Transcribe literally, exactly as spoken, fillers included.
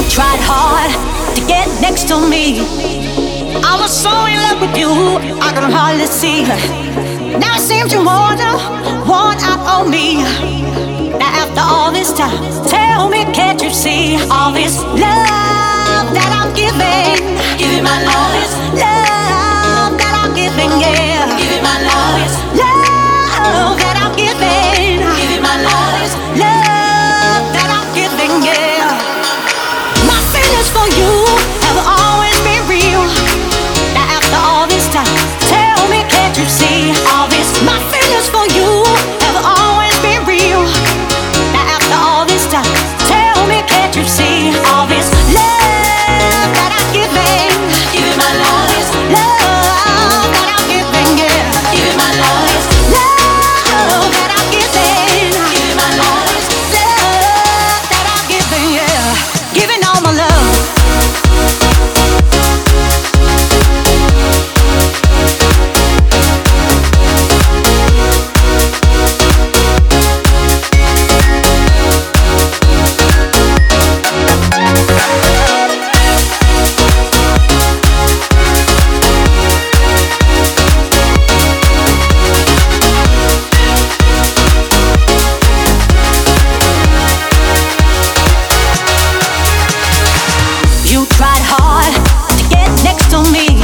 tried hard to get next to me. I was so in love with you, I could hardly see. Now it seems you wanna want out on me. Now after all this time, tell me, can't you see all this love that I'm giving? Giving my love, this love that I'm giving, yeah. Giving my love, this love that I'm giving. Giving my love, this love that I'm giving, yeah. My feelings for you have always been real. Now after all this time, tell me, can't you see all this? My feelings for you have always been real. Now after all this time, tell me, can't you see all this love that I'm giving? Giving my love, this love that I'm giving, yeah. Giving my love, this love that I'm giving. Giving my love, this love that I'm giving, yeah. Giving all my love. You tried hard to get next to me.